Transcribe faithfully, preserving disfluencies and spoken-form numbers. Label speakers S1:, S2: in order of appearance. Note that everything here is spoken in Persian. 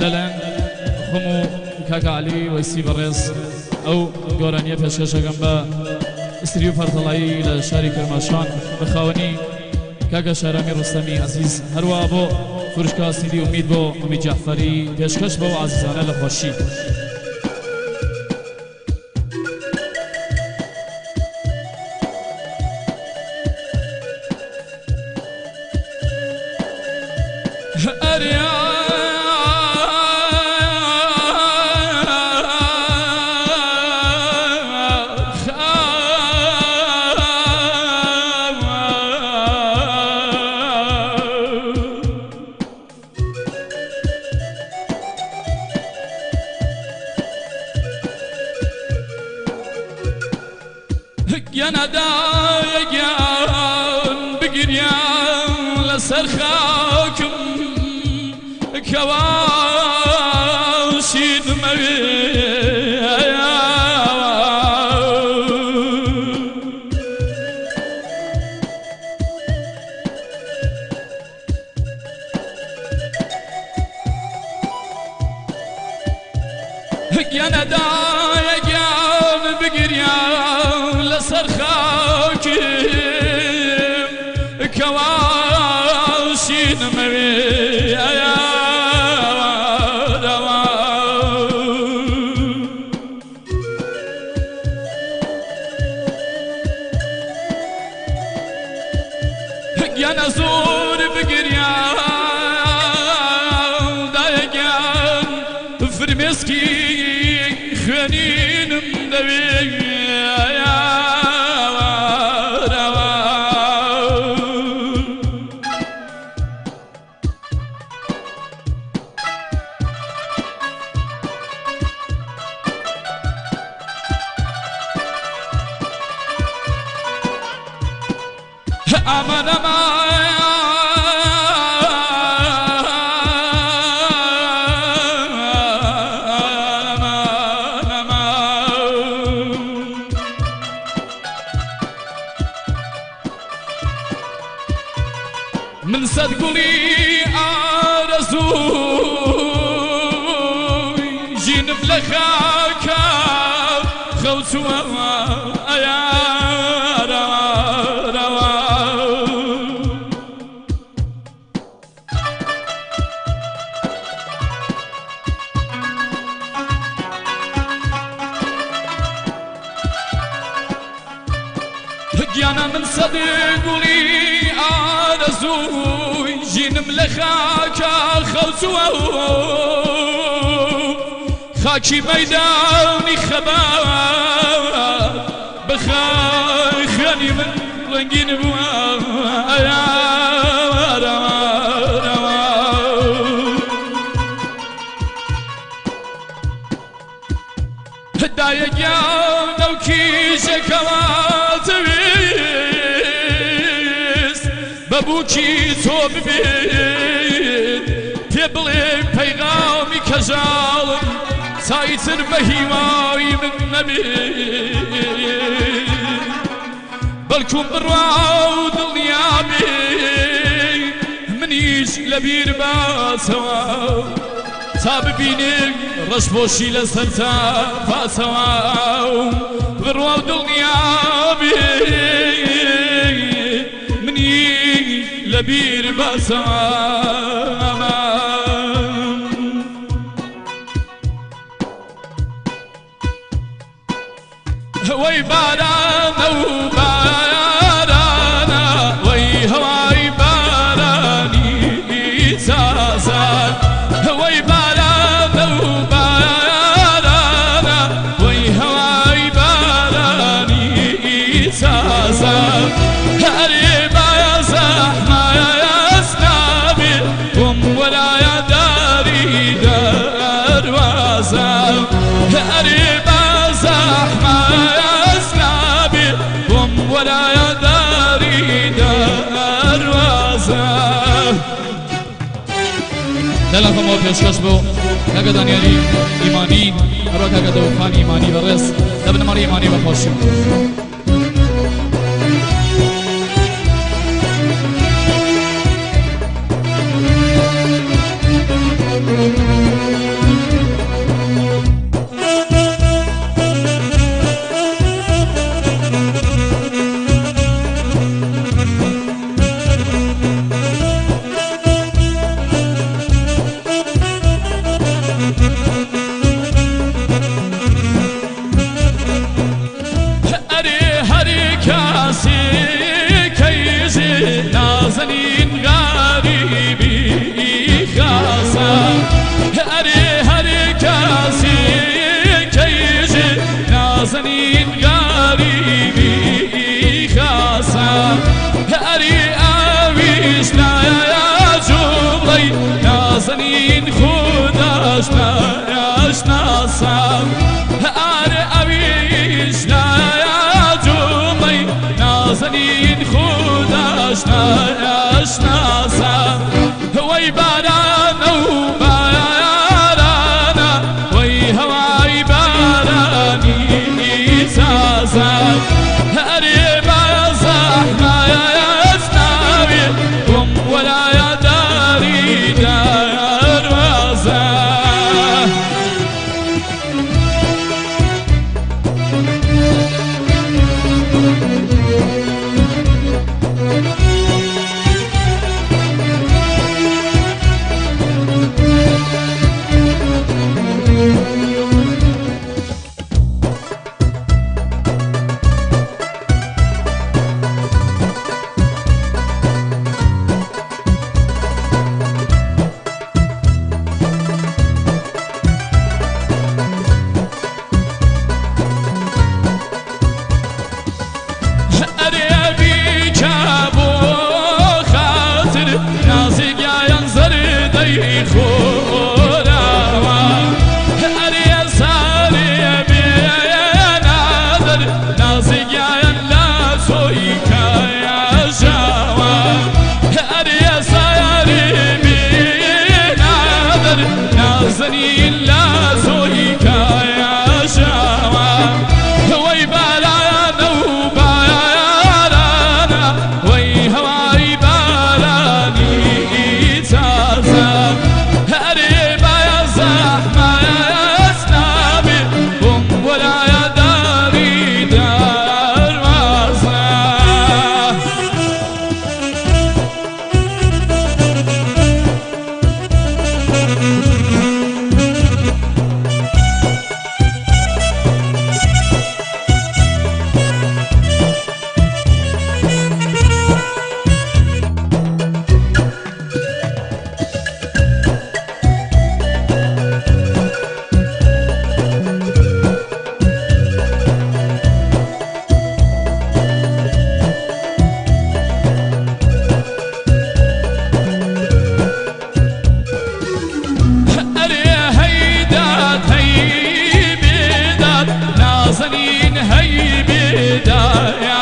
S1: لەلەن خۆم و کاکە عەلی وەیسی بەڕێز ئەو گۆرانیە پێشکەشەکەم بە ئستری و پەرتەڵایی لە شاری کرماشان بە خاوەنی کاکە شارامی ڕستەمی عەزیز، هەروە بۆ فروشکا سیدی ئومید بۆ ئومید جەعفەری پێشکەش بۆ عەزیزانە لە خۆشی.
S2: Yana daya gyan bigiryan la sarxakum kawasin mavi yana daya gyan bigiryan سرخاكم كواشين مري يا يا نزور بقريان دايقان فرمسكي خنين مدوي aman aman aman aman من صدقولي آرزوي جين بلخاك خوتوا يا أنا من صدقولي آرزوي جين ملخاك خوتوا خاكي ميداني خباب بخاي خاني من لنقين بوا يا هدايا جانا وكيشة كواتبي ببوكي توب بيت تبلي بيغامي كجالم سايتر بهيماي من نبي بلكم برواو دليابي منيش لبير باسوا تاب بينك رشبوشي لسرتا فاسوا برواو دليابي لبير بسام وي بارانا وبارانا وي هواي باراني ساسان وي بارانا وبارانا وي هواي باراني ساسان ولا يا داري دروازة قريبة زحمة أسلابي قم ولا يا داري دروازة دلكم ما پیشکش بو کاکا دانیالی ایمانی هرو کاکا دوخان ایمانی و رس دبن ماری ایمانی و خوشی Thank you. آره اویش نیاجومی نازنین خودش نیشناسم وی بارانه و بارانه وی هوای بارانی سازم هری بازح نیستمی گم ولای داری دروازه زني لا زويكا يا شاوى وي بالانا وبالانا وي هواي بالاني تازا هريبا يا زحمة يا سنابي بوم ولا يا داري دار وازا نازنين هي بداية